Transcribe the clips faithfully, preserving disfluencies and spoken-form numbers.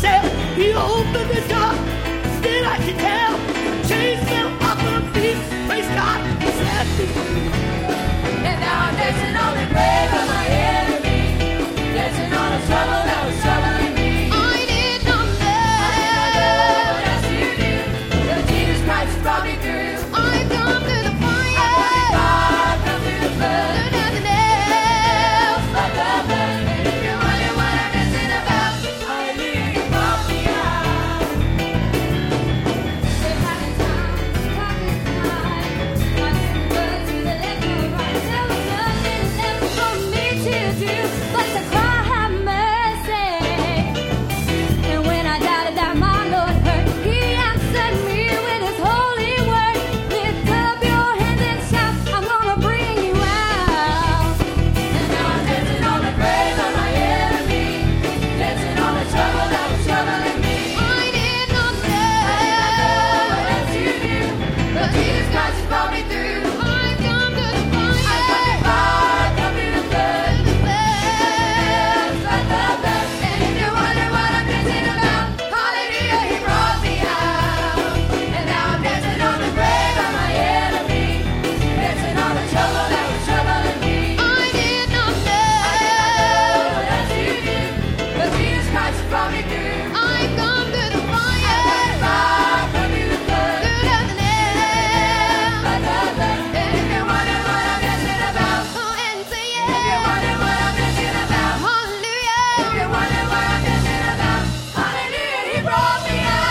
myself. He opened the door, still I can tell. Chains fell off my feet, praise God, he set me free. And now I'm dancing on the grave of my enemy, dancing on the trouble that was troubling me. I did not know, I did not know what else you do, till Jesus Christ brought me through. I've come through the fire, I've come through the flood, through nothing else but the blood. And if you're wondering what I'm dancing about, hallelujah, he brought me out. There have been times, darkest night, my neighbors with the echo right. There was nothing left for me to do but to cry, have mercy. And when I doubted that my Lord heard, he answered me with his holy word. Lift up your hands and shout, I'm gonna bring you out. And now I'm dancing on the grave of my enemy, dancing on the trouble that was troubling me. I did not know, I did not know what else you knew, but Jesus Christ has brought me through. I've come to the fire, I've come too far, I've come through the flood, the blood, like the blood. And if you're wondering what I'm dancing about, hallelujah, he brought me out. And now I'm dancing on the grave of my enemy, dancing on the trouble that was troubling me. I did not know, I did not know what else you knew, but Jesus Christ has brought me through. I've come through the fire, I've come through the flood, through nothing else but the blood. And if you're wondering what I'm dancing about, oh, and say yeah. If you're wondering what I'm dancing about, hallelujah. If you're wondering what I'm dancing about, hallelujah, he brought me out.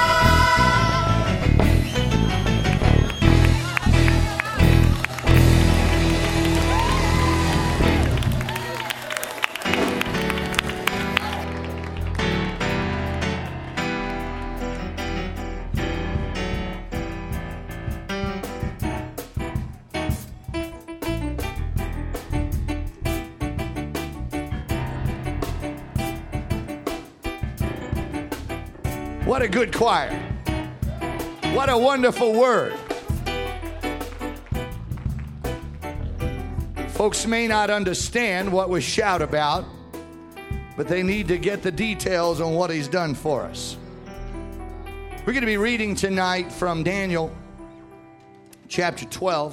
What a good choir. What a wonderful word. Folks may not understand what we shout about, but they need to get the details on what he's done for us. We're going to be reading tonight from Daniel chapter twelve.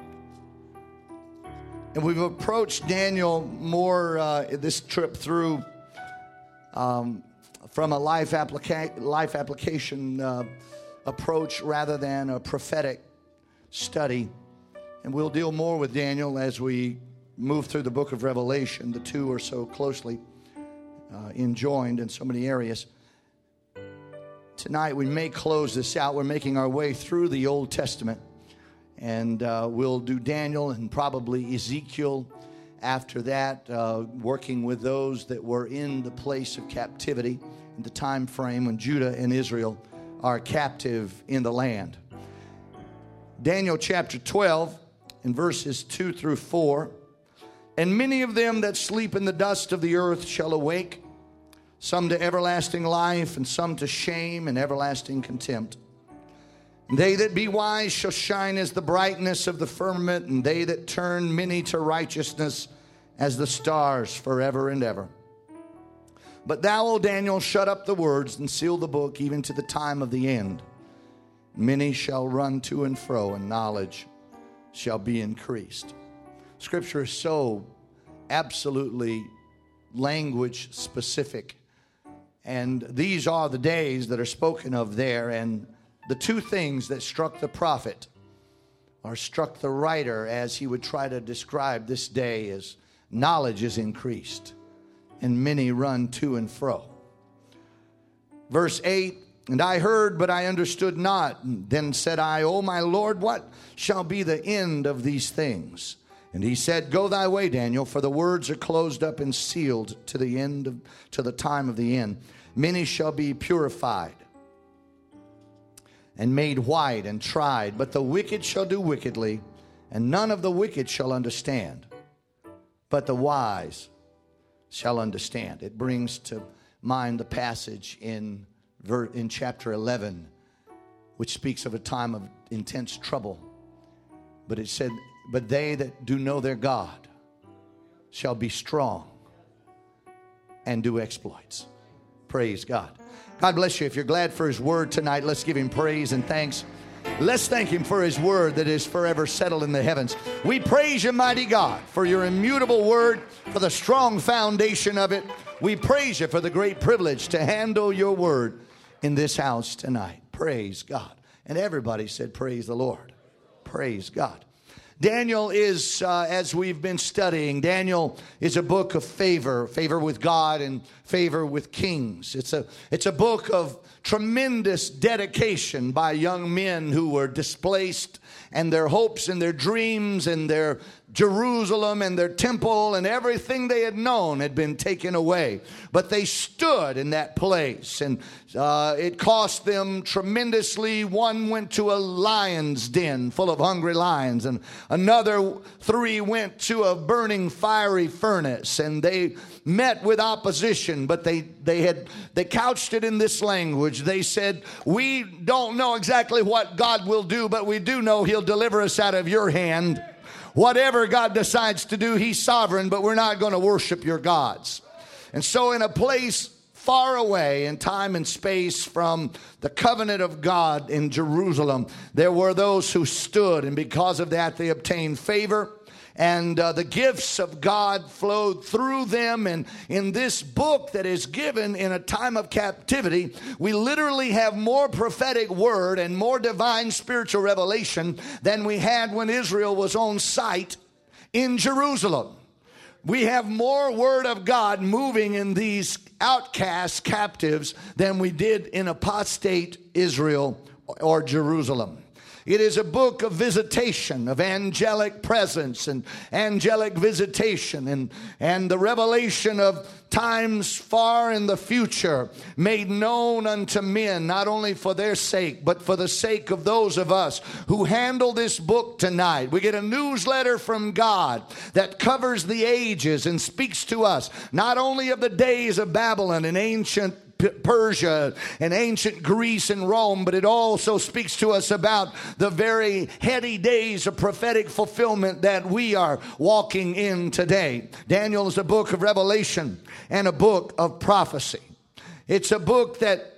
And we've approached Daniel more uh, this trip through um, from a life, applica- life application uh, approach rather than a prophetic study. And we'll deal more with Daniel as we move through the book of Revelation. The two are so closely uh, enjoined in so many areas. Tonight we may close this out. We're making our way through the Old Testament. And uh, we'll do Daniel and probably Ezekiel after that, uh, working with those that were in the place of captivity in the time frame when Judah and Israel are captive in the land. Daniel chapter twelve in verses two through four. And many of them that sleep in the dust of the earth shall awake, some to everlasting life, and some to shame and everlasting contempt. And they that be wise shall shine as the brightness of the firmament, and they that turn many to righteousness as the stars forever and ever. But thou, O Daniel, shut up the words and seal the book even to the time of the end. Many shall run to and fro, and knowledge shall be increased. Scripture is so absolutely language specific. And these are the days that are spoken of there. And the two things that struck the prophet or struck the writer as he would try to describe this day is knowledge is increased and many run to and fro. Verse eight, and I heard, but I understood not. And then said I, O my Lord, what shall be the end of these things? And he said, Go thy way, Daniel, for the words are closed up and sealed to the end of, to the time of the end. Many shall be purified and made white and tried, but the wicked shall do wickedly, and none of the wicked shall understand, but the wise shall understand. It brings to mind the passage in in chapter eleven, which speaks of a time of intense trouble. But it said, but they that do know their God shall be strong and do exploits. Praise God. God bless you. If you're glad for His Word tonight, let's give Him praise and thanks. Let's thank Him for His Word that is forever settled in the heavens. We praise you, mighty God, for your immutable Word, for the strong foundation of it. We praise you for the great privilege to handle your Word in this house tonight. Praise God. And everybody said, praise the Lord. Praise God. Daniel is, uh, as we've been studying, Daniel is a book of favor, favor with God and favor with kings. It's a, it's a book of tremendous dedication by young men who were displaced, and their hopes and their dreams and their Jerusalem and their temple and everything they had known had been taken away. But they stood in that place, and uh, it cost them tremendously. One went to a lion's den full of hungry lions, and another three went to a burning fiery furnace, and they met with opposition, but they, they had they couched it in this language. They said, we don't know exactly what God will do, but we do know He'll deliver us out of your hand. Whatever God decides to do, He's sovereign, but we're not going to worship your gods. And so in a place far away in time and space from the covenant of God in Jerusalem, there were those who stood, and because of that they obtained favor. And uh, the gifts of God flowed through them. And in this book that is given in a time of captivity, we literally have more prophetic word and more divine spiritual revelation than we had when Israel was on site in Jerusalem. We have more word of God moving in these outcast captives than we did in apostate Israel or Jerusalem. It is a book of visitation, of angelic presence and angelic visitation, and, and the revelation of times far in the future made known unto men, not only for their sake, but for the sake of those of us who handle this book tonight. We get a newsletter from God that covers the ages and speaks to us not only of the days of Babylon and ancient Persia and ancient Greece and Rome, but it also speaks to us about the very heady days of prophetic fulfillment that we are walking in today. Daniel is a book of revelation and a book of prophecy. It's a book that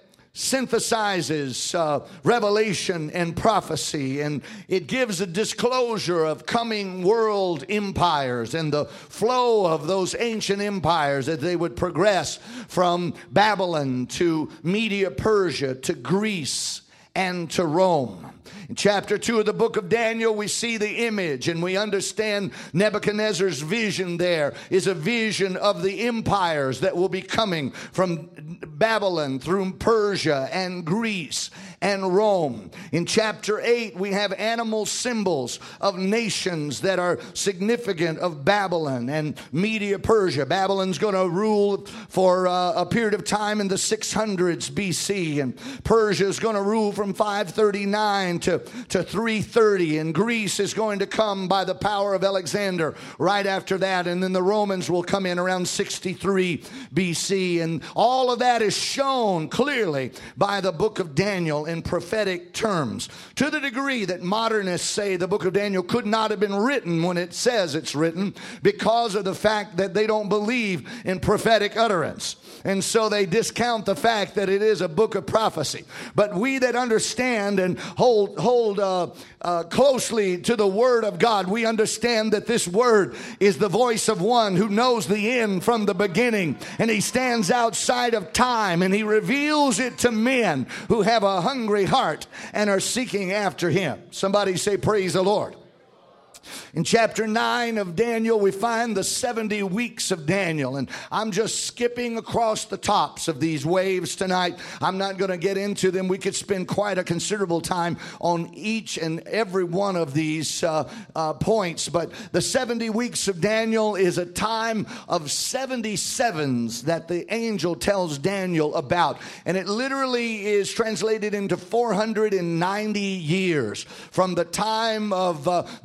synthesizes uh, revelation and prophecy, and it gives a disclosure of coming world empires and the flow of those ancient empires as they would progress from Babylon to Media Persia to Greece and to Rome. In chapter two of the book of Daniel, we see the image, and we understand Nebuchadnezzar's vision there is a vision of the empires that will be coming from Babylon through Persia and Greece and Rome. In chapter eight, we have animal symbols of nations that are significant of Babylon and Media Persia. Babylon's going to rule for uh, a period of time in the six hundreds B C, and Persia is going to rule from five thirty-nine to, to three thirty, and Greece is going to come by the power of Alexander right after that, and then the Romans will come in around sixty-three B C, and all of that is shown clearly by the book of Daniel in prophetic terms, to the degree that modernists say the book of Daniel could not have been written when it says it's written, because of the fact that they don't believe in prophetic utterance. And so they discount the fact that it is a book of prophecy. But we that understand and hold hold uh, uh, closely to the Word of God, we understand that this Word is the voice of one who knows the end from the beginning, and He stands outside of time, and He reveals it to men who have a hungry heart and are seeking after Him. Somebody say, praise the Lord. In chapter nine of Daniel, we find the seventy weeks of Daniel. And I'm just skipping across the tops of these waves tonight. I'm not going to get into them. We could spend quite a considerable time on each and every one of these uh, uh, points. But the seventy weeks of Daniel is a time of seventy-sevens that the angel tells Daniel about. And it literally is translated into four hundred ninety years from the time of uh, the, the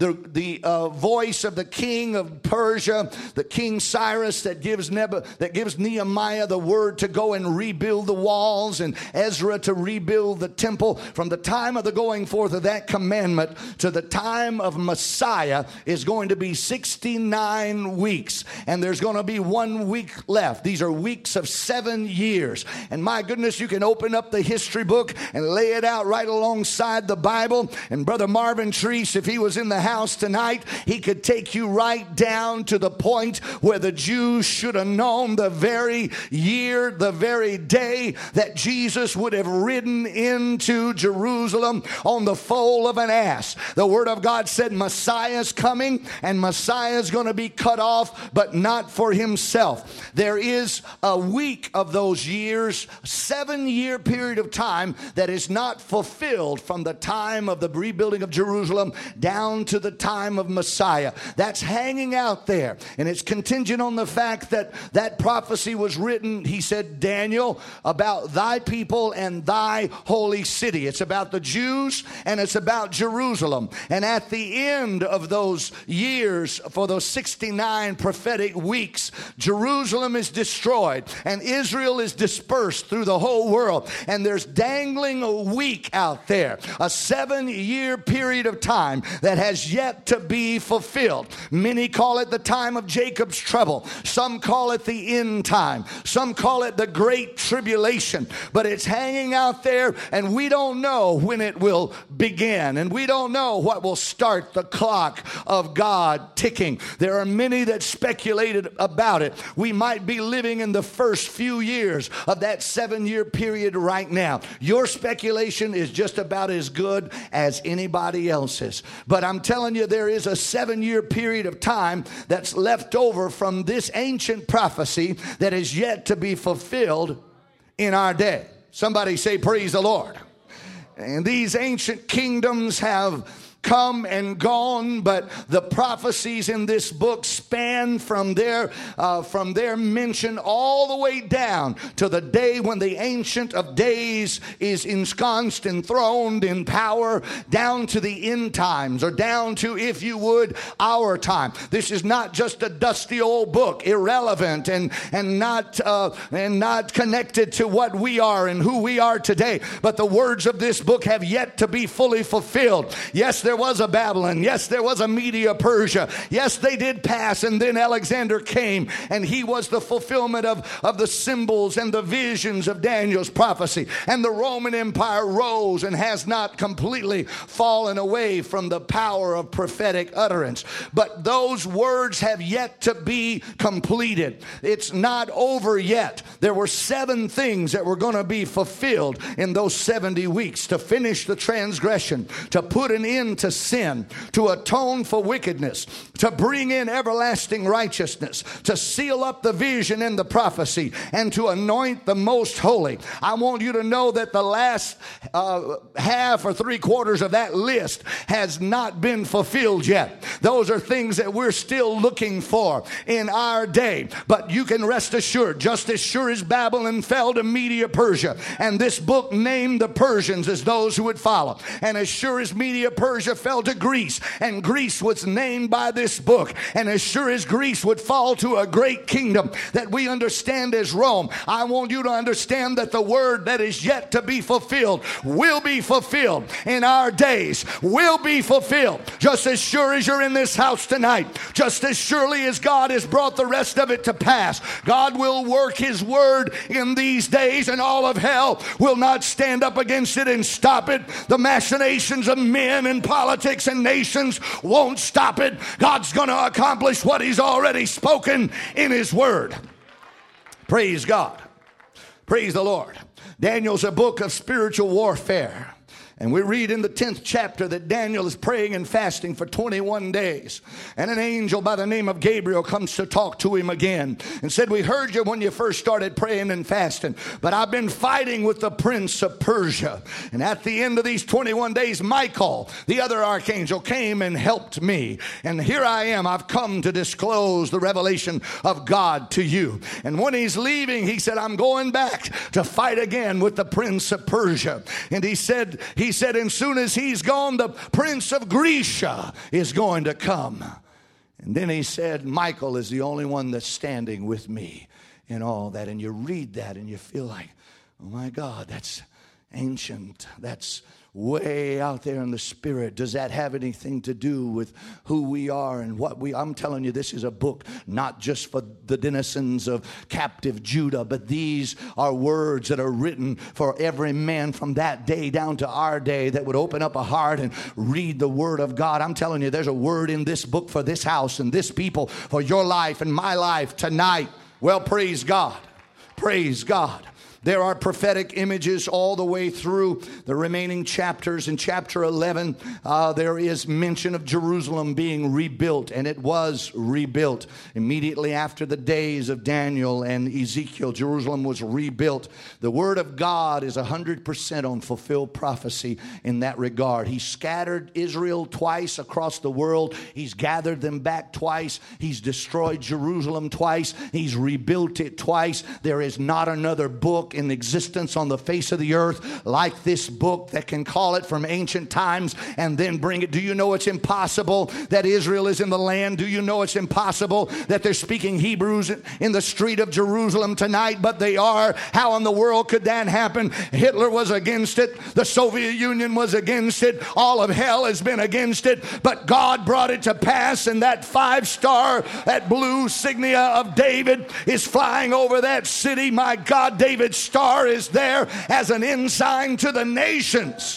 the uh, voice of the king of Persia, the King Cyrus, that gives Neb- that gives Nehemiah the word to go and rebuild the walls, and Ezra to rebuild the temple. From the time of the going forth of that commandment to the time of Messiah is going to be sixty-nine weeks, and there's going to be one week left. These are weeks of seven years. And my goodness, you can open up the history book and lay it out right alongside the Bible. And Brother Marvin Treese, if he was in the house tonight, he could take you right down to the point where the Jews should have known the very year, the very day that Jesus would have ridden into Jerusalem on the foal of an ass. The Word of God said Messiah's coming, and Messiah's going to be cut off, but not for himself. There is a week of those years, seven year period of time that is not fulfilled from the time of the rebuilding of Jerusalem down to the time of Messiah. That's hanging out there, and it's contingent on the fact that that prophecy was written, he said, Daniel, about thy people and thy holy city. It's about the Jews and it's about Jerusalem. And at the end of those years, for those sixty-nine prophetic weeks, Jerusalem is destroyed and Israel is dispersed through the whole world. And there's dangling a week out there, a seven year period of time that has yet to be fulfilled. Many call it the time of Jacob's trouble. Some call it the end time. Some call it the great tribulation. But it's hanging out there, and we don't know when it will begin. And we don't know what will start the clock of God ticking. There are many that speculated about it. We might be living in the first few years of that seven year period right now. Your speculation is just about as good as anybody else's. But I'm telling you, there is a seven year period of time that's left over from this ancient prophecy that is yet to be fulfilled in our day. Somebody say, praise the Lord. And these ancient kingdoms have come and gone, but the prophecies in this book span from their uh, from their mention all the way down to the day when the Ancient of Days is ensconced, enthroned in power, down to the end times, or down to, if you would, our time. This is not just a dusty old book, irrelevant and and not uh, and not connected to what we are and who we are today. But the words of this book have yet to be fully fulfilled. Yes, there was a Babylon. Yes, there was a Media Persia. Yes, they did pass, and then Alexander came, and he was the fulfillment of, of the symbols and the visions of Daniel's prophecy. And the Roman Empire rose and has not completely fallen away from the power of prophetic utterance. But those words have yet to be completed. It's not over yet. There were seven things that were going to be fulfilled in those seventy weeks to finish the transgression, to put an end to sin, to atone for wickedness, to bring in everlasting righteousness, to seal up the vision and the prophecy, and to anoint the most holy. I want you to know that the last uh, half or three quarters of that list has not been fulfilled yet. Those are things that we're still looking for in our day. But you can rest assured, just as sure as Babylon fell to Media Persia, and this book named the Persians as those who would follow, and as sure as Media Persia fell to Greece, and Greece was named by this book, and as sure as Greece would fall to a great kingdom that we understand as Rome, I want you to understand that the word that is yet to be fulfilled will be fulfilled in our days, will be fulfilled. Just as sure as you're in this house tonight, just as surely as God has brought the rest of it to pass, God will work his word in these days, and all of hell will not stand up against it and stop it. The machinations of men and politics and nations won't stop it. God's going to accomplish what he's already spoken in his word. Praise God. Praise the Lord. Daniel's a book of spiritual warfare. And we read in the tenth chapter that Daniel is praying and fasting for twenty-one days. And an angel by the name of Gabriel comes to talk to him again and said, we heard you when you first started praying and fasting, but I've been fighting with the prince of Persia. And at the end of these twenty-one days, Michael, the other archangel, came and helped me. And here I am. I've come to disclose the revelation of God to you. And when he's leaving, he said, I'm going back to fight again with the prince of Persia. And he said, he He said, as soon as he's gone, the prince of Grecia is going to come. And then he said, Michael is the only one that's standing with me in all that. And you read that and you feel like, oh my God, that's ancient. That's way out there in the spirit. Does that have anything to do with who we are and what we, I'm telling you, this is a book not just for the denizens of captive Judah, but these are words that are written for every man from that day down to our day that would open up a heart and read the word of God. I'm telling you, there's a word in this book for this house and this people, for your life and my life tonight. Well, praise God. Praise God. There are prophetic images all the way through the remaining chapters. In chapter eleven, uh, there is mention of Jerusalem being rebuilt, and it was rebuilt. Immediately after the days of Daniel and Ezekiel, Jerusalem was rebuilt. The word of God is one hundred percent on fulfilled prophecy in that regard. He scattered Israel twice across the world. He's gathered them back twice. He's destroyed Jerusalem twice. He's rebuilt it twice. There is not another book in existence on the face of the earth like this book that can call it from ancient times and then bring it. Do you know it's impossible that Israel is in the land? Do you know it's impossible that they're speaking Hebrews in the street of Jerusalem tonight? But they are. How in the world could that happen? Hitler was against it. The Soviet Union was against it. All of hell has been against it. But God brought it to pass, and that five star, that blue signia of David is flying over that city. My God, David's star is there as an ensign to the nations.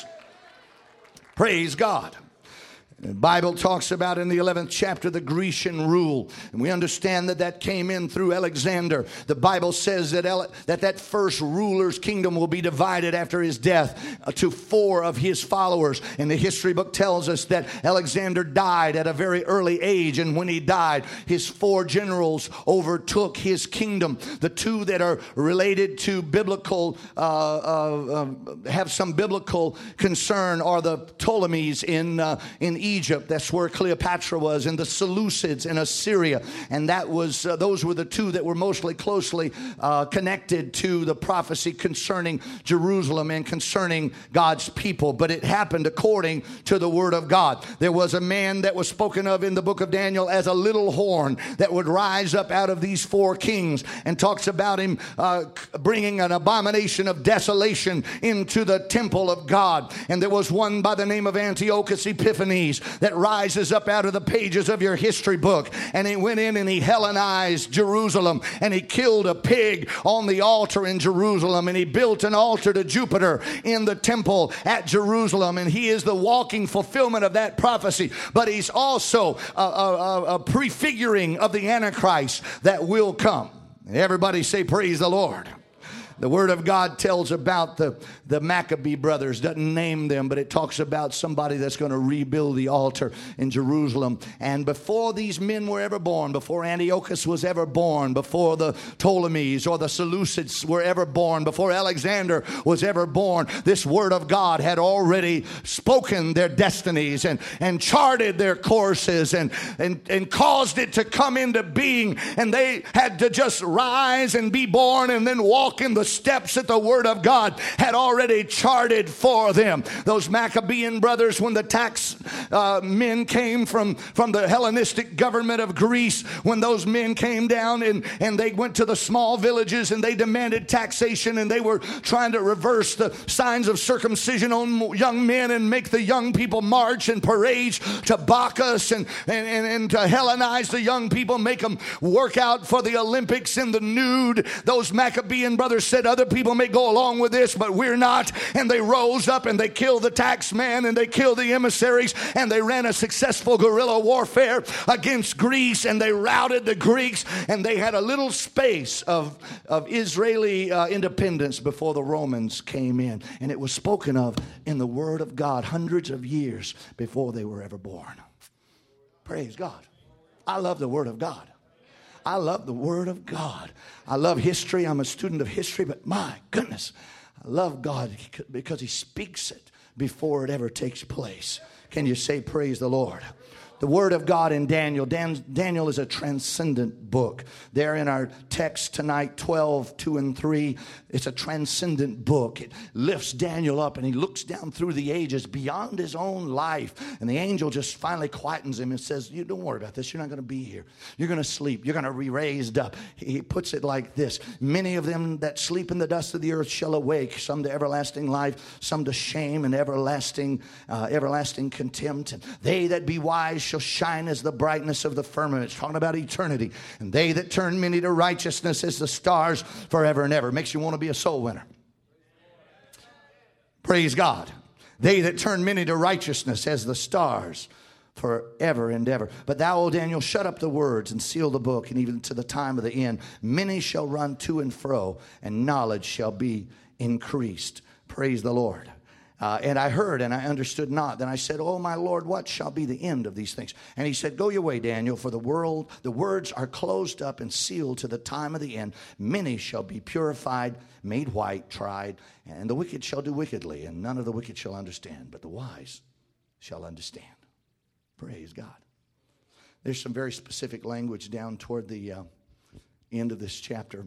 Praise God. The Bible talks about in the eleventh chapter the Grecian rule, and we understand that that came in through Alexander. The Bible says that Ele- that, that first ruler's kingdom will be divided after his death uh, to four of his followers. And the history book tells us that Alexander died at a very early age, and when he died, his four generals overtook his kingdom. The two that are related to biblical, uh, uh, uh, have some biblical concern are the Ptolemies in uh, in Egypt. That's where Cleopatra was, and the Seleucids in Assyria. And that was uh, those were the two that were mostly closely uh, connected to the prophecy concerning Jerusalem and concerning God's people. But it happened according to the word of God. There was a man that was spoken of in the book of Daniel as a little horn that would rise up out of these four kings, and talks about him uh, bringing an abomination of desolation into the temple of God. And there was one by the name of Antiochus Epiphanes that rises up out of the pages of your history book. And he went in and he Hellenized Jerusalem, and he killed a pig on the altar in Jerusalem, and he built an altar to Jupiter in the temple at Jerusalem. And he is the walking fulfillment of that prophecy. But he's also a, a, a prefiguring of the Antichrist that will come. Everybody say praise the Lord. The Word of God tells about the, the Maccabee brothers. Doesn't name them, but it talks about somebody that's going to rebuild the altar in Jerusalem. And before these men were ever born, before Antiochus was ever born, before the Ptolemies or the Seleucids were ever born, before Alexander was ever born, this Word of God had already spoken their destinies and, and charted their courses and, and, and caused it to come into being. And they had to just rise and be born and then walk in the steps that the Word of God had already charted for them. Those Maccabean brothers, when the tax uh, men came from, from the Hellenistic government of Greece, when those men came down and, and they went to the small villages and they demanded taxation, and they were trying to reverse the signs of circumcision on young men and make the young people march and parade to Bacchus and, and, and, and to Hellenize the young people, make them work out for the Olympics in the nude. Those Maccabean brothers said, other people may go along with this, but we're not. And they rose up and they killed the tax man and they killed the emissaries, and they ran a successful guerrilla warfare against Greece, and they routed the Greeks, and they had a little space of, of Israeli uh, independence before the Romans came in. And it was spoken of in the Word of God hundreds of years before they were ever born. Praise God. I love the Word of God. I love the Word of God. I love history. I'm a student of history, but my goodness, I love God because He speaks it before it ever takes place. Can you say praise the Lord? The Word of God in Daniel. Dan, Daniel is a transcendent book. There in our text tonight, twelve, two and three, it's a transcendent book. It lifts Daniel up and he looks down through the ages beyond his own life. And the angel just finally quietens him and says, you don't worry about this. You're not going to be here. You're going to sleep. You're going to be raised up. He puts it like this. Many of them that sleep in the dust of the earth shall awake, some to everlasting life, some to shame and everlasting, uh, everlasting contempt. And they that be wise shall shine as the brightness of the firmament. It's talking about eternity. And they that turn many to righteousness as the stars forever and ever. Makes you want to be a soul winner. Praise God. They that turn many to righteousness as the stars forever and ever. But thou, O Daniel, shut up the words and seal the book, and even to the time of the end. Many shall run to and fro, and knowledge shall be increased. Praise the Lord. Uh, and I heard and I understood not. Then I said, oh, my Lord, what shall be the end of these things? And he said, go your way, Daniel, for the world, the words are closed up and sealed to the time of the end. Many shall be purified, made white, tried, and the wicked shall do wickedly, and none of the wicked shall understand, but the wise shall understand. Praise God. There's some very specific language down toward the uh, end of this chapter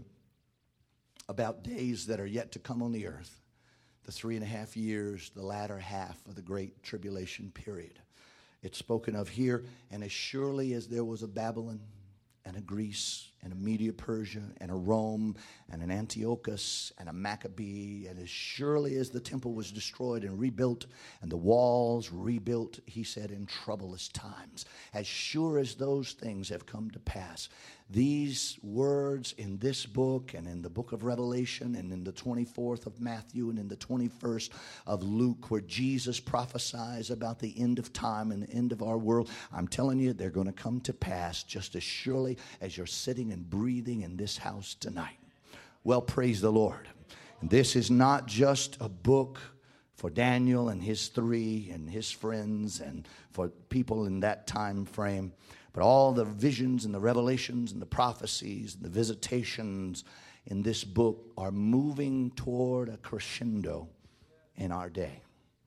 about days that are yet to come on the earth. The three and a half years, the latter half of the great tribulation period. It's spoken of here, and as surely as there was a Babylon and a Greece and a Media Persia and a Rome and an Antiochus and a Maccabee, and as surely as the temple was destroyed and rebuilt and the walls rebuilt, he said, in troublous times, as sure as those things have come to pass, these words in this book and in the book of Revelation and in the twenty-fourth of Matthew and in the twenty-first of Luke, where Jesus prophesies about the end of time and the end of our world, I'm telling you, they're going to come to pass just as surely as you're sitting and breathing in this house tonight. Well, praise the Lord. And this is not just a book for Daniel and his three and his friends and for people in that time frame, but all the visions and the revelations and the prophecies and the visitations in this book are moving toward a crescendo in our day.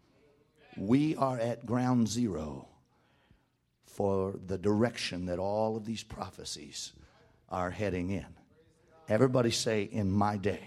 We are at ground zero for the direction that all of these prophecies are heading in. Everybody say, in my day.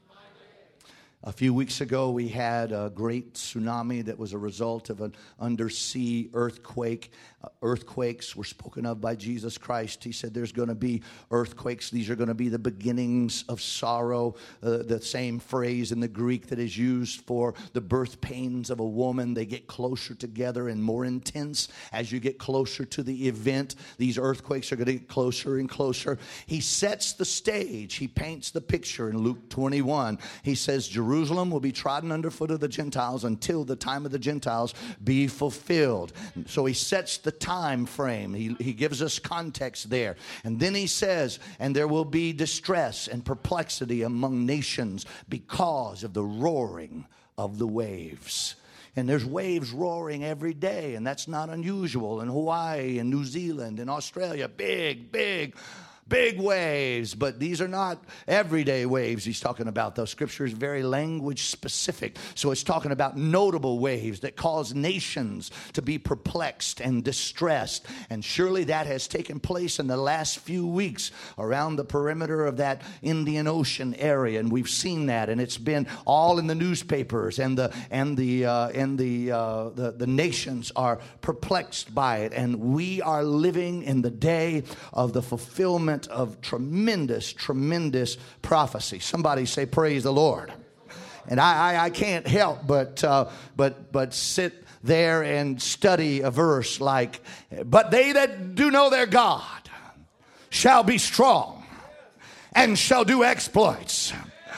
A few weeks ago, we had a great tsunami that was a result of an undersea earthquake. Uh, earthquakes were spoken of by Jesus Christ. He said there's going to be earthquakes. These are going to be the beginnings of sorrow. Uh, the same phrase in the Greek that is used for the birth pains of a woman. They get closer together and more intense as you get closer to the event. These earthquakes are going to get closer and closer. He sets the stage. He paints the picture in Luke twenty-one. He says, Jerusalem Jerusalem will be trodden underfoot of the Gentiles until the time of the Gentiles be fulfilled. So he sets the time frame. He, he gives us context there. And then he says, and there will be distress and perplexity among nations because of the roaring of the waves. And there's waves roaring every day, and that's not unusual. In Hawaii and New Zealand and Australia, big, big Big waves, but these are not everyday waves he's talking about. The scripture is very language specific. So it's talking about notable waves that cause nations to be perplexed and distressed. And surely that has taken place in the last few weeks around the perimeter of that Indian Ocean area. And we've seen that, and it's been all in the newspapers, and the and the uh, and the, uh, the the nations are perplexed by it. And we are living in the day of the fulfillment of tremendous, tremendous prophecy. Somebody say, praise the Lord. And I, I, I can't help but, uh, but, but sit there and study a verse like, but they that do know their God shall be strong and shall do exploits.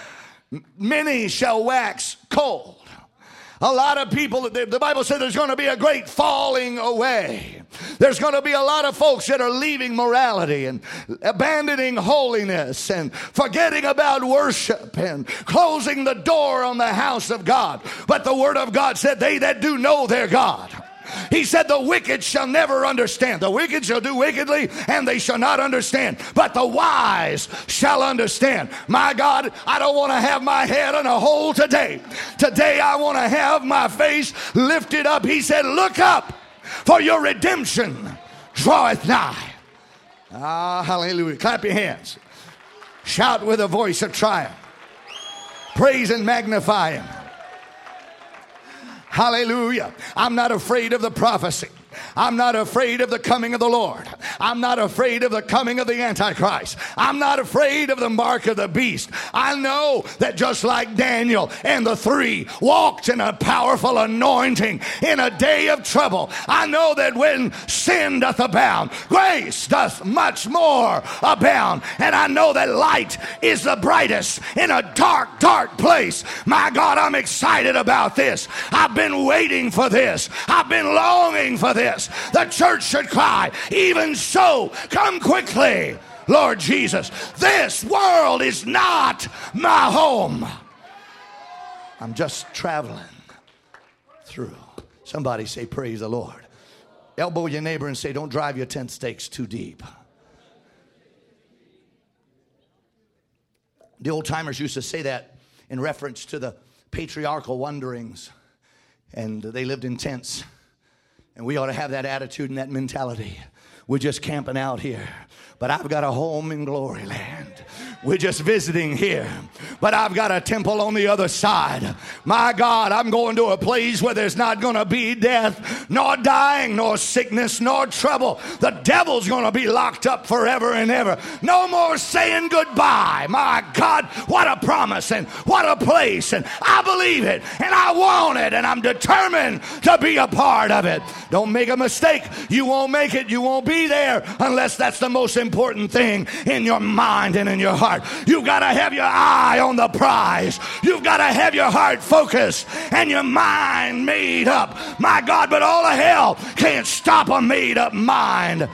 Many shall wax cold. A lot of people, the Bible said there's going to be a great falling away. There's going to be a lot of folks that are leaving morality and abandoning holiness and forgetting about worship and closing the door on the house of God. But the Word of God said, they that do know their God. He said the wicked shall never understand. The wicked shall do wickedly, and they shall not understand. But the wise shall understand. My God, I don't want to have my head in a hole today. Today I want to have my face lifted up. He said, look up, for your redemption draweth nigh. Ah, hallelujah. Clap your hands. Shout with a voice of triumph. Praise and magnify him. Hallelujah. I'm not afraid of the prophecy. I'm not afraid of the coming of the Lord. I'm not afraid of the coming of the Antichrist. I'm not afraid of the mark of the beast. I know that just like Daniel and the three walked in a powerful anointing in a day of trouble, I know that when sin doth abound, grace doth much more abound. And I know that light is the brightest in a dark, dark place. My God, I'm excited about this. I've been waiting for this. I've been longing for this. The church should cry, even so, come quickly, Lord Jesus. This world is not my home. I'm just traveling through. Somebody say, praise the Lord. Elbow your neighbor and say, don't drive your tent stakes too deep. The old timers used to say that in reference to the patriarchal wanderings, and they lived in tents. And we ought to have that attitude and that mentality. We're just camping out here, but I've got a home in glory land. We're just visiting here, but I've got a temple on the other side. My God, I'm going to a place where there's not going to be death, nor dying, nor sickness, nor trouble. The devil's going to be locked up forever and ever. No more saying goodbye. My God, what a promise and what a place. And I believe it and I want it and I'm determined to be a part of it. Don't make a mistake. You won't make it. You won't be there unless that's the most important thing in your mind and in your heart. You've got to have your eye on the prize. You've got to have your heart focused and your mind made up. My God, but all of hell can't stop a made up mind.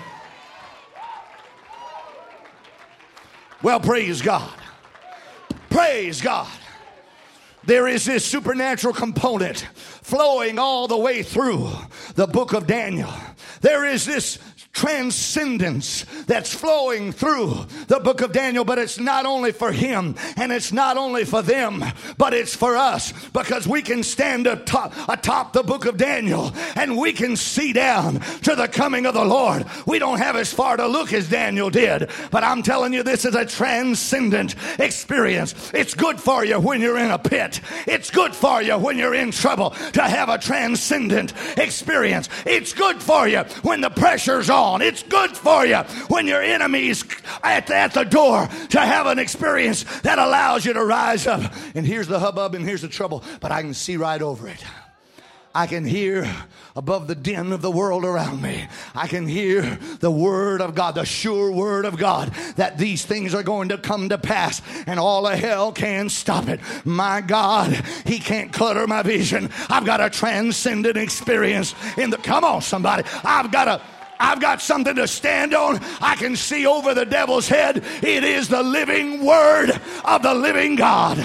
Well, praise God. Praise God. There is this supernatural component flowing all the way through the book of Daniel. There is this transcendence that's flowing through the book of Daniel, but it's not only for him and it's not only for them, but it's for us, because we can stand atop, atop the book of Daniel and we can see down to the coming of the Lord. We don't have as far to look as Daniel did, but I'm telling you, this is a transcendent experience. It's good for you when you're in a pit. It's good for you when you're in trouble to have a transcendent experience. It's good for you when the pressure's on. It's good for you when your enemy's at the, at the door to have an experience that allows you to rise up. And here's the hubbub and here's the trouble, but I can see right over it. I can hear above the din of the world around me. I can hear the word of God, the sure word of God, that these things are going to come to pass and all of hell can't stop it. My God, he can't clutter my vision. I've got a transcendent experience in the, come on somebody, I've got a I've got something to stand on. I can see over the devil's head. It is the living word of the living God.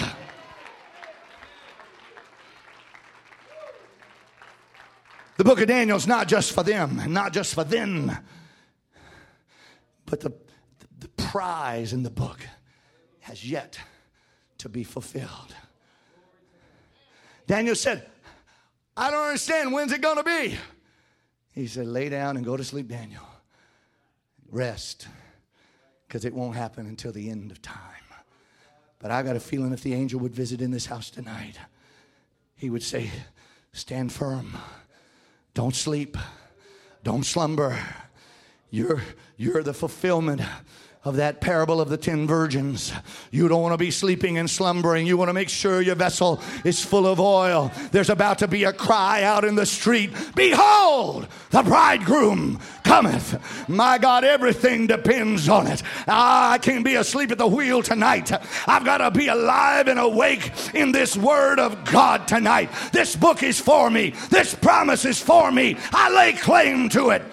The book of Daniel is not just for them, and not just for them, but the, the prize in the book has yet to be fulfilled. Daniel said, I don't understand. When's it going to be? He said, lay down and go to sleep, Daniel. Rest, because it won't happen until the end of time. But I got a feeling if the angel would visit in this house tonight, he would say, stand firm. Don't sleep. Don't slumber. You're, you're the fulfillment of that parable of the ten virgins. You don't want to be sleeping and slumbering. You want to make sure your vessel is full of oil. There's about to be a cry out in the street. Behold, the bridegroom cometh. My God, everything depends on it. Ah, I can't be asleep at the wheel tonight. I've got to be alive and awake in this word of God tonight. This book is for me. This promise is for me. I lay claim to it.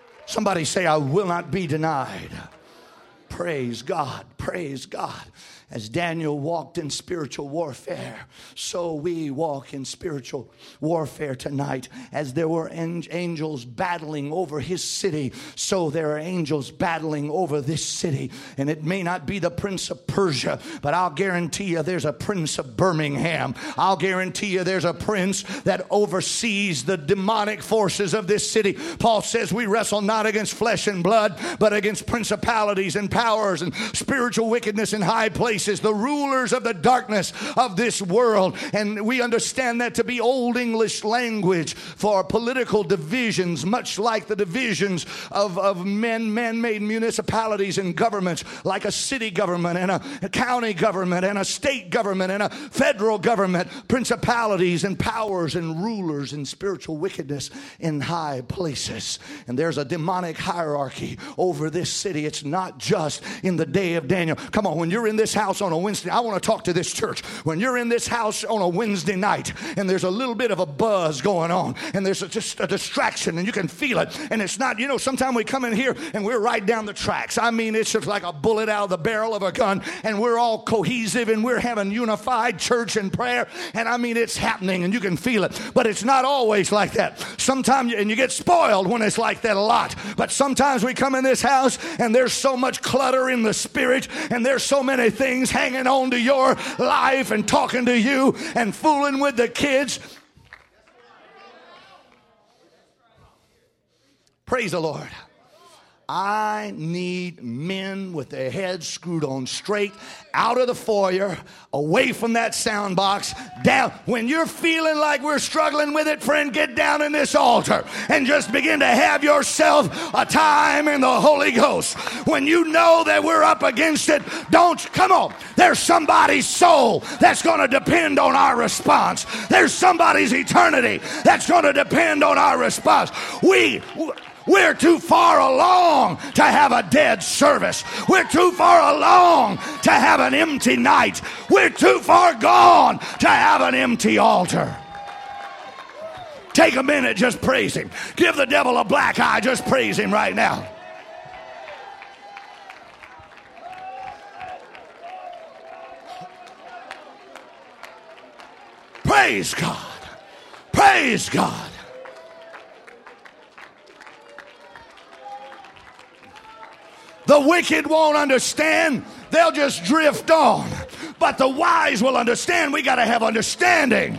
Somebody say, I will not be denied. Praise God. Praise God. As Daniel walked in spiritual warfare, so we walk in spiritual warfare tonight. As there were angels battling over his city, so there are angels battling over this city. And it may not be the prince of Persia, but I'll guarantee you there's a prince of Birmingham. I'll guarantee you there's a prince that oversees the demonic forces of this city. Paul says we wrestle not against flesh and blood, but against principalities and powers and spiritual wickedness in high places. The rulers of the darkness of this world. And we understand that to be Old English language for political divisions, much like the divisions of, of men, man-made municipalities and governments, like a city government and a, a county government and a state government and a federal government, principalities and powers and rulers and spiritual wickedness in high places. And there's a demonic hierarchy over this city. It's not just in the day of Daniel. Come on, when you're in this house on a Wednesday, I want to talk to this church. When you're in this house on a Wednesday night and there's a little bit of a buzz going on and there's a, just a distraction and you can feel it, and it's not, you know, sometimes we come in here and we're right down the tracks. I mean, it's just like a bullet out of the barrel of a gun, and we're all cohesive and we're having unified church and prayer, and I mean, it's happening and you can feel it. But it's not always like that. Sometimes, and you get spoiled when it's like that a lot. But sometimes we come in this house and there's so much clutter in the spirit, and there's so many things hanging on to your life and talking to you and fooling with the kids. Praise the Lord. I need men with their heads screwed on straight, out of the foyer, away from that sound box, down. When you're feeling like we're struggling with it, friend, get down in this altar and just begin to have yourself a time in the Holy Ghost. When you know that we're up against it, don't, come on. There's somebody's soul that's going to depend on our response. There's somebody's eternity that's going to depend on our response. We... We're too far along to have a dead service. We're too far along to have an empty night. We're too far gone to have an empty altar. Take a minute, just praise him. Give the devil a black eye, just praise him right now. Praise God. Praise God. The wicked won't understand. They'll just drift on. But the wise will understand. We got to have understanding.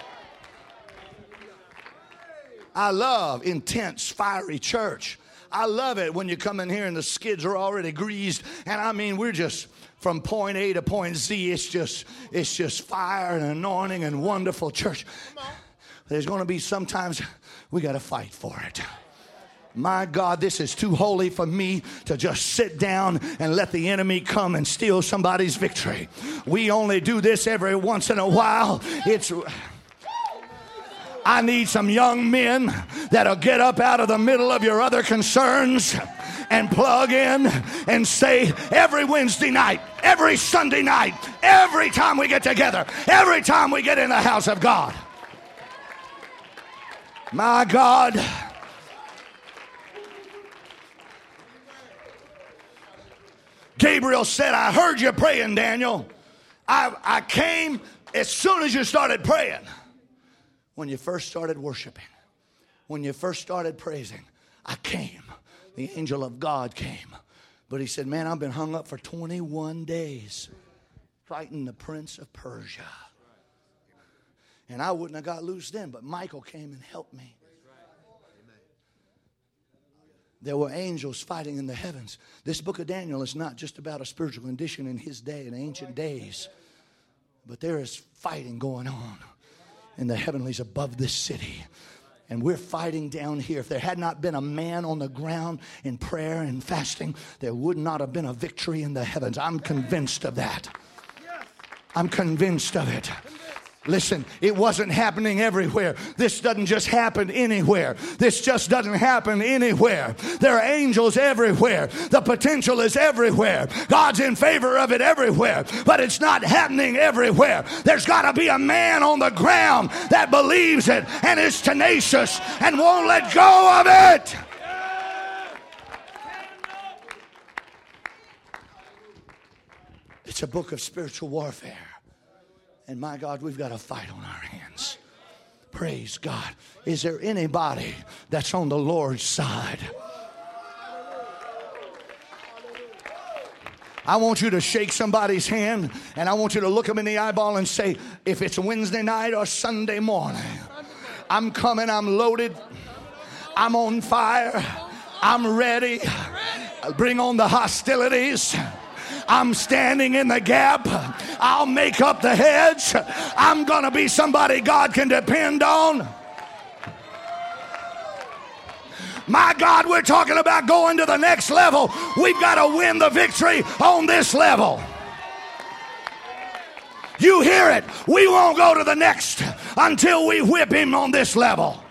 I love intense, fiery church. I love it when you come in here and the skids are already greased. And I mean, we're just from point A to point Z. It's just, it's just fire and anointing and wonderful church. There's going to be sometimes we got to fight for it. My God, this is too holy for me to just sit down and let the enemy come and steal somebody's victory. We only do this every once in a while. It's... I need some young men that'll get up out of the middle of your other concerns and plug in and say every Wednesday night, every Sunday night, every time we get together, every time we get in the house of God. My God. Gabriel said, I heard you praying, Daniel. I, I came as soon as you started praying. When you first started worshiping, when you first started praising, I came. The angel of God came. But he said, man, I've been hung up for twenty-one days fighting the prince of Persia. And I wouldn't have got loose then, but Michael came and helped me. There were angels fighting in the heavens. This book of Daniel is not just about a spiritual condition in his day, in ancient days. But there is fighting going on in the heavenlies above this city. And we're fighting down here. If there had not been a man on the ground in prayer and fasting, there would not have been a victory in the heavens. I'm convinced of that. I'm convinced of it. Listen, it wasn't happening everywhere. This doesn't just happen anywhere. This just doesn't happen anywhere. There are angels everywhere. The potential is everywhere. God's in favor of it everywhere. But it's not happening everywhere. There's got to be a man on the ground that believes it and is tenacious and won't let go of it. It's It's a book of spiritual warfare. And my God, we've got a fight on our hands. Praise God. Is there anybody that's on the Lord's side? I want you to shake somebody's hand, and I want you to look them in the eyeball and say, if it's Wednesday night or Sunday morning, I'm coming, I'm loaded, I'm on fire, I'm ready. Bring on the hostilities. I'm standing in the gap. I'll make up the hedge. I'm going to be somebody God can depend on. My God, we're talking about going to the next level. We've got to win the victory on this level. You hear it. We won't go to the next until we whip him on this level.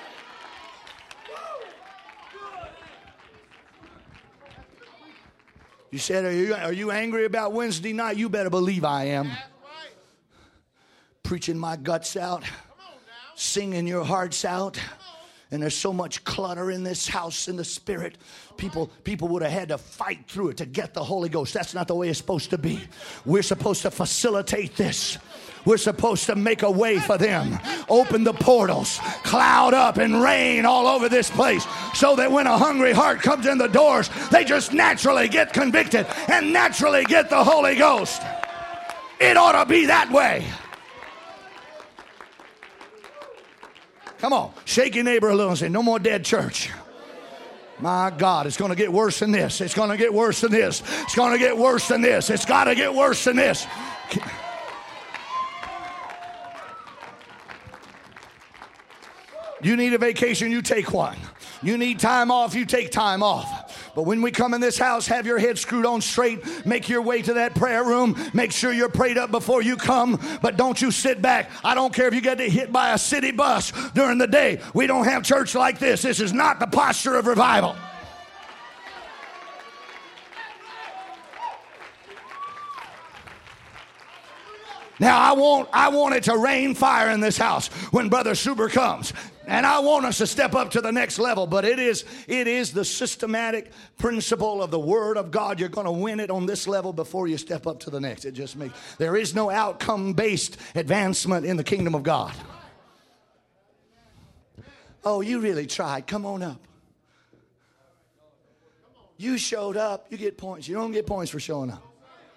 You said, are you, are you angry about Wednesday night? You better believe I am. Preaching my guts out, singing your hearts out. And there's so much clutter in this house in the spirit. People, people would have had to fight through it to get the Holy Ghost. That's not the way it's supposed to be. We're supposed to facilitate this. We're supposed to make a way for them. Open the portals, cloud up and rain all over this place so that when a hungry heart comes in the doors, they just naturally get convicted and naturally get the Holy Ghost. It ought to be that way. Come on, shake your neighbor a little and say, no more dead church. My God, it's going to get worse than this. It's going to get worse than this. It's going to get worse than this. It's got to get worse than this. You need a vacation, you take one. You need time off, you take time off. But when we come in this house, have your head screwed on straight. Make your way to that prayer room. Make sure you're prayed up before you come. But don't you sit back. I don't care if you get hit by a city bus during the day. We don't have church like this. This is not the posture of revival. Now, I want, I want it to rain fire in this house when Brother Suber comes. And I want us to step up to the next level. But it is, it is the systematic principle of the Word of God. You're going to win it on this level before you step up to the next. It just makes, there is no outcome-based advancement in the kingdom of God. Oh, you really tried. Come on up. You showed up. You get points. You don't get points for showing up.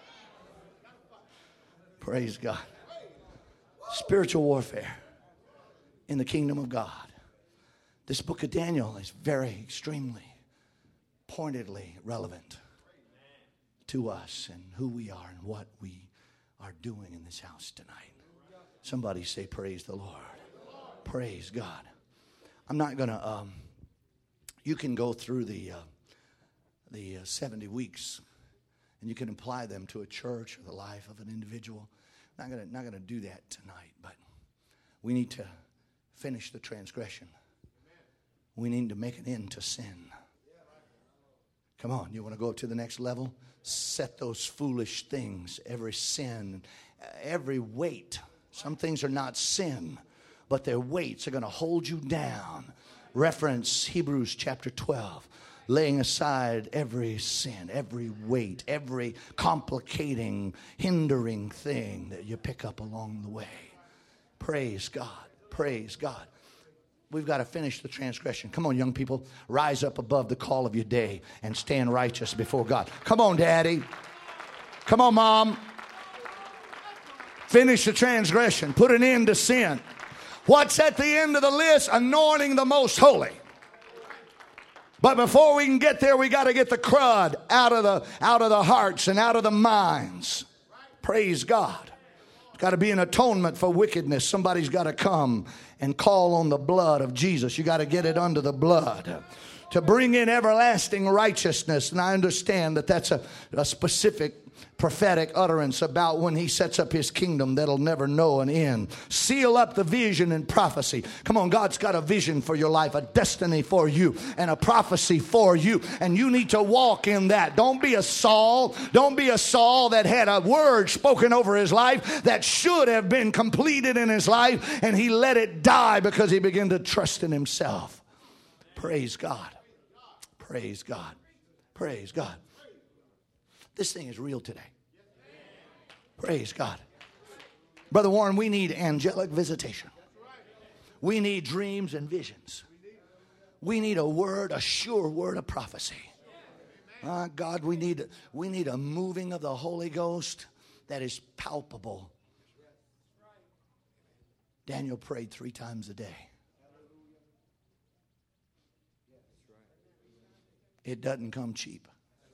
Praise God. Spiritual warfare in the kingdom of God. This book of Daniel is very, extremely, pointedly relevant to us and who we are and what we are doing in this house tonight. Somebody say, praise the Lord. Praise God. I'm not going to, um, you can go through the, uh, the uh, seventy weeks. And you can apply them to a church or the life of an individual. Not going to not going to do that tonight, but we need to finish the transgression. We need to make an end to sin. Come on, you want to go up to the next level? Set those foolish things, every sin, every weight. Some things are not sin, but their weights are going to hold you down. Reference Hebrews chapter twelve. Laying aside every sin, every weight, every complicating, hindering thing that you pick up along the way. Praise God. Praise God. We've got to finish the transgression. Come on, young people. Rise up above the call of your day and stand righteous before God. Come on, Daddy. Come on, Mom. Finish the transgression. Put an end to sin. What's at the end of the list? Anointing the most holy. But before we can get there, we got to get the crud out of the out of the hearts and out of the minds. Praise God. It's got to be an atonement for wickedness. Somebody's got to come and call on the blood of Jesus. You got to get it under the blood to bring in everlasting righteousness. And I understand that that's a, a specific prophetic utterance about when he sets up his kingdom that'll never know an end. Seal up the vision and prophecy. Come on, God's got a vision for your life, a destiny for you, and a prophecy for you. And you need to walk in that. Don't be a Saul. Don't be a Saul that had a word spoken over his life that should have been completed in his life, and he let it die because he began to trust in himself. Praise God. Praise God. Praise God. This thing is real today. Praise God. Brother Warren, we need angelic visitation. We need dreams and visions. We need a word, a sure word of prophecy. Uh, God, we need, we need a moving of the Holy Ghost that is palpable. Daniel prayed three times a day. It doesn't come cheap.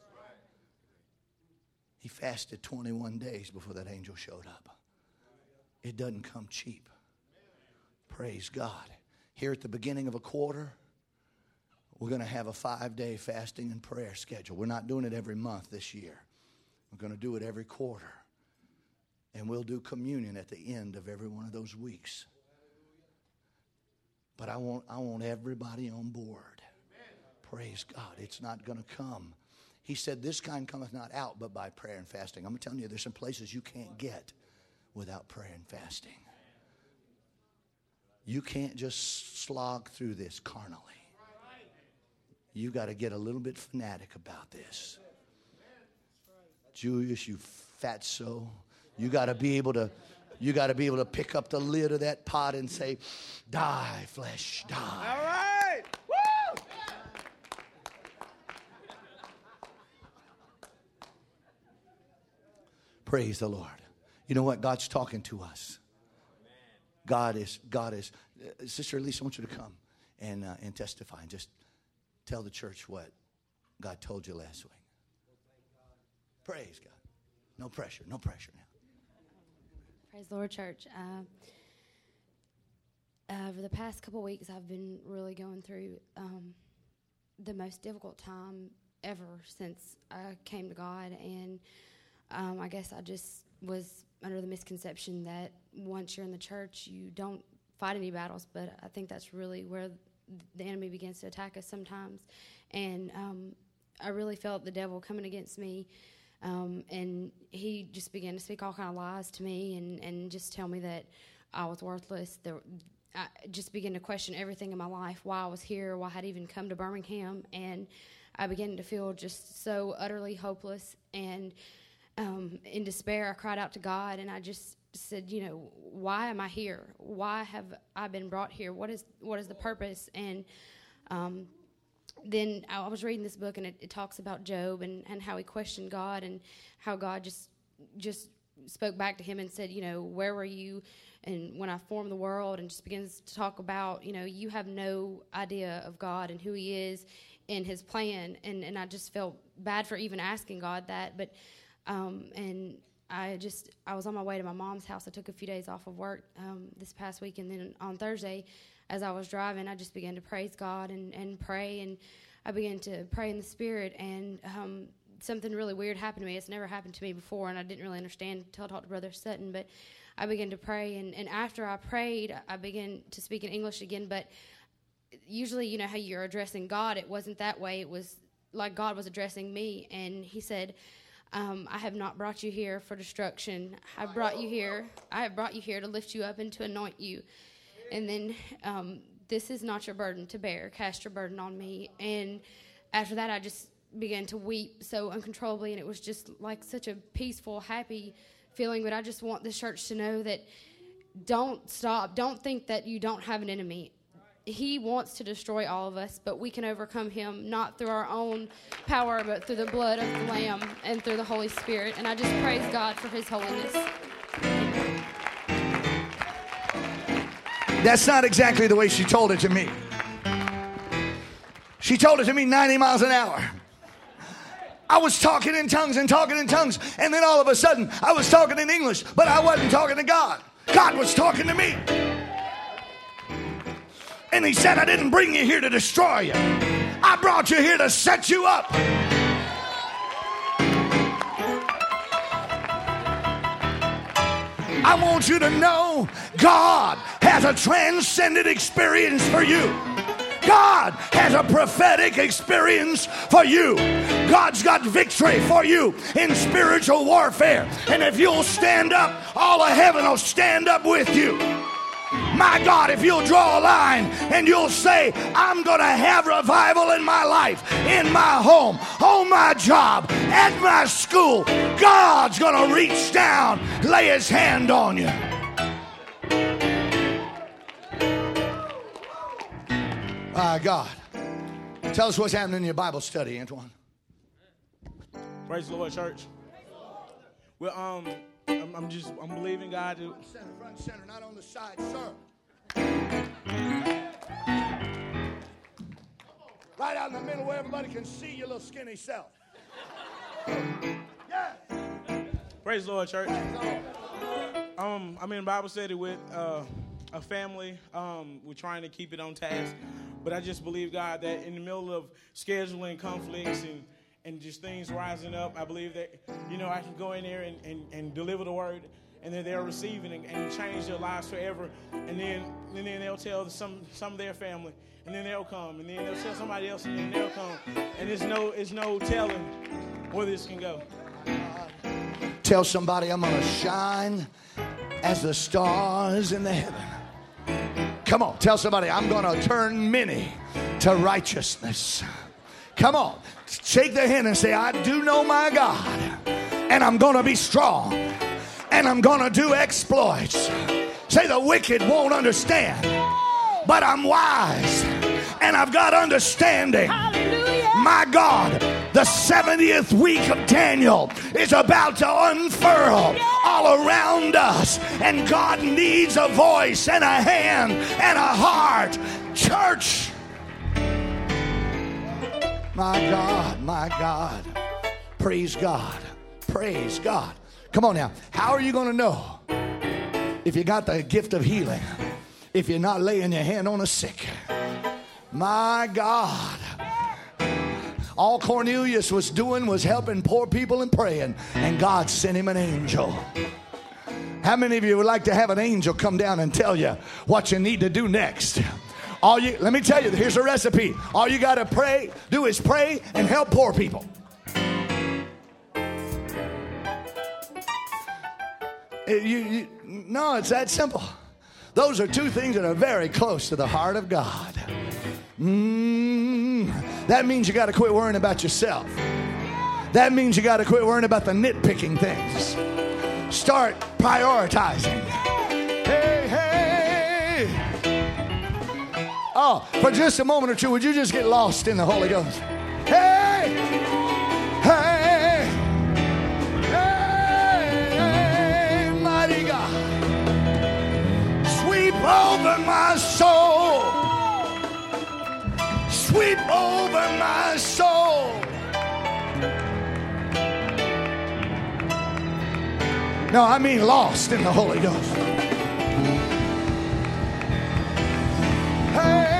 He fasted twenty-one days before that angel showed up. It doesn't come cheap. Praise God. Here at the beginning of a quarter, we're going to have a five-day fasting and prayer schedule. We're not doing it every month this year. We're going to do it every quarter. And we'll do communion at the end of every one of those weeks. But I want, I want everybody on board. Praise God. It's not going to come. He said, this kind cometh not out but by prayer and fasting. I'm telling you, there's some places you can't get without prayer and fasting. You can't just slog through this carnally. You got to get a little bit fanatic about this. Julius, you fatso. You got to be able to you got to be able to pick up the lid of that pot and say, die, flesh, die. All right. Woo! Praise the Lord. You know what? God's talking to us. God is, God is. Uh, Sister Elisa, I want you to come and, uh, and testify and just tell the church what God told you last week. Praise God. No pressure, no pressure now. Praise the Lord, church. Uh, uh, for the past couple weeks, I've been really going through um, the most difficult time ever since I came to God. And um, I guess I just was under the misconception that once you're in the church, you don't fight any battles. But I think that's really where the enemy begins to attack us sometimes. And um, I really felt the devil coming against me. Um, and he just began to speak all kind of lies to me and, and just tell me that I was worthless. There, I just began to question everything in my life, why I was here, why I had even come to Birmingham. And I began to feel just so utterly hopeless. And um, in despair, I cried out to God, and I just said, you know, why am I here? Why have I been brought here? What is what is the purpose? And um then I was reading this book, and it, it talks about Job and, and how he questioned God and how God just just spoke back to him and said, you know, where were you and when I formed the world, and just begins to talk about, you know, you have no idea of God and who he is and his plan. And, and I just felt bad for even asking God that. But um, and I just, I was on my way to my mom's house. I took a few days off of work um, this past week, and then on Thursday, as I was driving, I just began to praise God and, and pray, and I began to pray in the Spirit, and um, something really weird happened to me. It's never happened to me before, and I didn't really understand until I talked to Brother Sutton, but I began to pray, and, and after I prayed, I began to speak in English again, but usually, you know how you're addressing God, it wasn't that way. It was like God was addressing me, and he said, um, I have not brought you here for destruction. I brought you here. I have brought you here to lift you up and to anoint you. And then, um, this is not your burden to bear. Cast your burden on me. And after that, I just began to weep so uncontrollably. And it was just like such a peaceful, happy feeling. But I just want this church to know that don't stop. Don't think that you don't have an enemy. He wants to destroy all of us, but we can overcome him not through our own power, but through the blood of the Lamb and through the Holy Spirit. And I just praise God for his holiness. That's not exactly the way she told it to me. She told it to me ninety miles an hour. I was talking in tongues and talking in tongues, and then all of a sudden I was talking in English, but I wasn't talking to God. God was talking to me. And he said, I didn't bring you here to destroy you. I brought you here to set you up. I want you to know God has a transcendent experience for you. God has a prophetic experience for you. God's got victory for you in spiritual warfare. And if you'll stand up, all of heaven will stand up with you. My God, if you'll draw a line and you'll say, I'm going to have revival in my life, in my home, on my job, at my school, God's going to reach down, lay his hand on you. My God. Tell us what's happening in your Bible study, Antoine. Praise the Lord, church. Well, um, I'm, I'm just, I'm believing God to. Front center, front center, not on the side, sir. Right out in the middle where everybody can see your little skinny self. Yes. Praise the Lord, church. Um, I'm in Bible study with uh, a family. Um, we're trying to keep it on task, but I just believe God that in the middle of scheduling conflicts and and just things rising up, I believe that, you know, I can go in there and, and, and deliver the word, and then they'll receive it and, and change their lives forever. And then and then they'll tell some some of their family, and then they'll come, and then they'll tell somebody else, and then they'll come. And there's no there's no telling where this can go. Tell somebody I'm going to shine as the stars in the heaven. Come on, tell somebody I'm going to turn many to righteousness. Come on, shake their hand and say, I do know my God, and I'm going to be strong, and I'm going to do exploits. Say the wicked won't understand, but I'm wise, and I've got understanding. Hallelujah. My God, the seventieth week of Daniel is about to unfurl all around us, and God needs a voice and a hand and a heart. Church. My God, my God. Praise God. Praise God. Come on now. How are you going to know if you got the gift of healing if you're not laying your hand on a sick? My God. All Cornelius was doing was helping poor people and praying, and God sent him an angel. How many of you would like to have an angel come down and tell you what you need to do next? All you, let me tell you, here's a recipe. All you got to pray, do is pray and help poor people. It, you, you, no, it's that simple. Those are two things that are very close to the heart of God. Mm, that means you got to quit worrying about yourself. That means you got to quit worrying about the nitpicking things. Start prioritizing. Hey, hey. Oh, for just a moment or two, would you just get lost in the Holy Ghost? Hey, hey, hey, hey, mighty God. Sweep over my soul. Sweep over my soul. No, I mean lost in the Holy Ghost. Hey.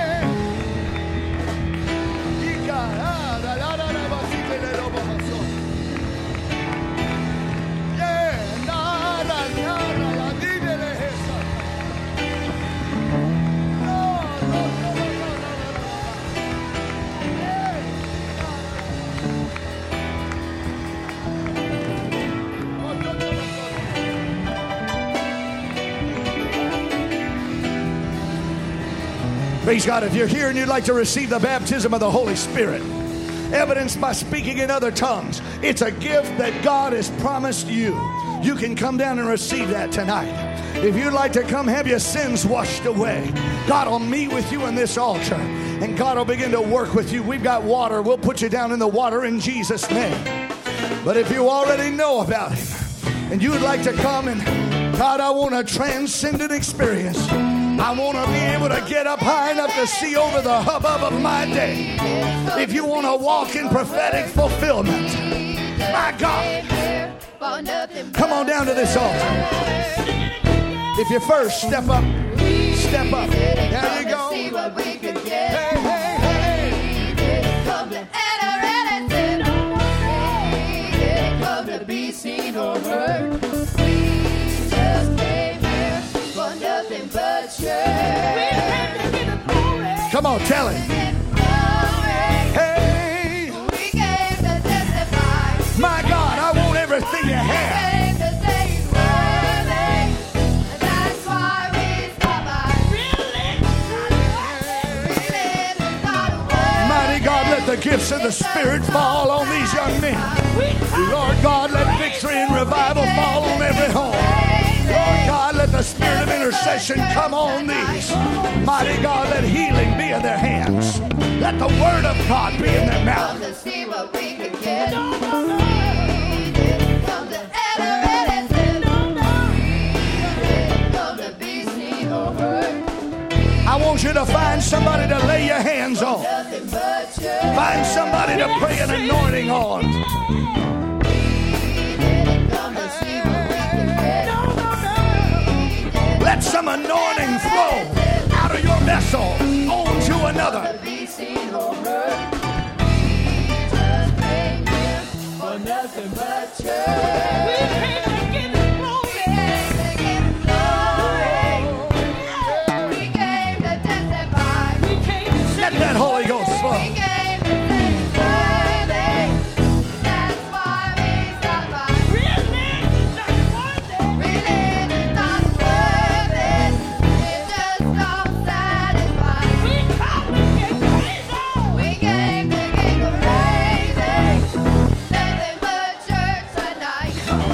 Praise God. If you're here and you'd like to receive the baptism of the Holy Spirit, evidenced by speaking in other tongues, it's a gift that God has promised you. You can come down and receive that tonight. If you'd like to come have your sins washed away, God will meet with you in this altar, and God will begin to work with you. We've got water. We'll put you down in the water in Jesus' name. But if you already know about Him and you would like to come and, God, I want a transcendent experience. I want to be able to get up high enough to see over the hubbub of my day. If you want to walk in prophetic fulfillment, my God, come on down to this altar. If you first step up, step up. There you go. Hey, hey, hey. Come to be seen or heard. Come on, tell him. Hey, my God, I want everything you have. the gifts of the Spirit fall on these young men. Lord God, let victory and revival fall on every home. Lord God, let the spirit of intercession come on these. Mighty God, let healing be in their hands. Let the word of God be in their mouth. To see what we could get. We didn't come to enter anything. We didn't come to be seen or heard. I want you to find somebody to lay your hands on. Nothing but church. Find somebody to pray an anointing on. We didn't come to see what we could get. Let some anointing flow out of your vessel onto another. To be seen or heard. We just came here for nothing but church. We came to give Him glory. We came to give Him glory. We came to testify. We came to Let that Holy Ghost flow. We came to say He's worthy. That's why we stopped by. Really? Really? Not worthy. It just don't satisfy. We come to get crazy. We came to get crazy. Nothing but church tonight.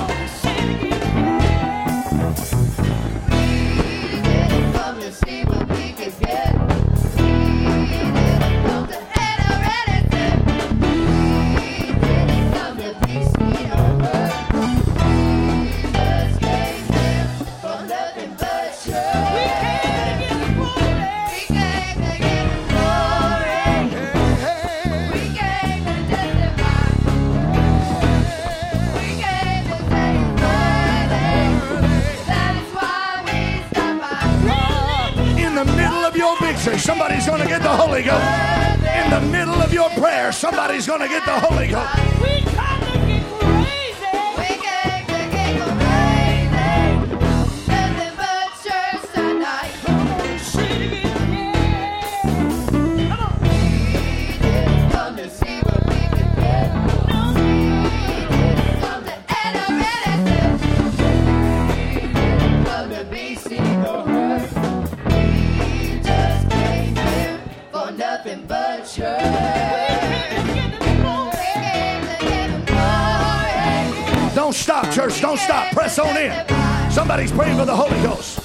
We didn't come to see what we could get. We didn't come to enter anything. We didn't come to be seen or heard. We just came here for nothing but church. We came to give glory. We came to give glory. We came to testify. We came to say He's worthy. That's why we stopped by. In the middle of your victory, somebody's going to get the Holy Ghost. In the middle of your prayer, somebody's going to get the Holy Ghost. We come to get crazy. We came to get crazy. Nothing but church tonight. Say it again. Come on. We didn't come to see what we could get. We didn't come to enter anything. We didn't come to be seen or heard. We just came here for nothing but church. Don't stop, church. Don't stop. Press on in. Somebody's praying for the Holy Ghost.